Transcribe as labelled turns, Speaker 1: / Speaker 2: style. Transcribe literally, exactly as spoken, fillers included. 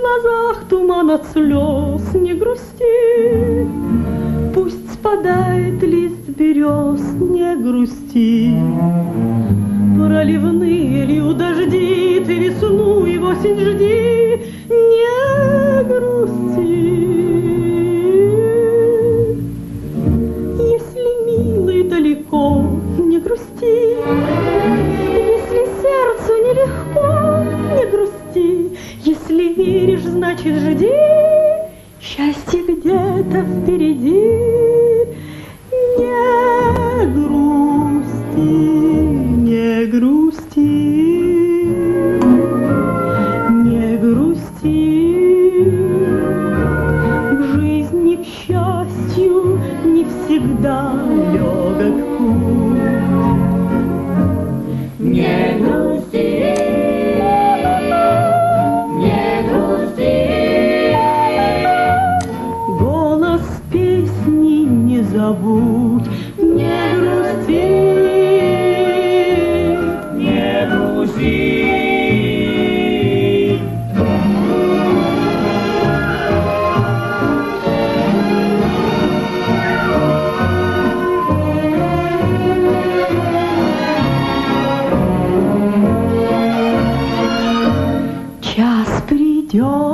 Speaker 1: глазах туман от слез, не грусти. Пусть спадает лист берез, не грусти. Проливные льют дожди, ты весну и осень жди, не грусти. Если милый далеко, не грусти. Если сердцу нелегко, не грусти. Если веришь, значит жди, счастье где-то впереди. Не грусти, не грусти, не грусти. В жизни, к счастью, не всегда легок путь.
Speaker 2: Не грусти, не грусти.
Speaker 1: Голос песни не забудь. Не грусти,
Speaker 2: Не грусти.
Speaker 1: час придет.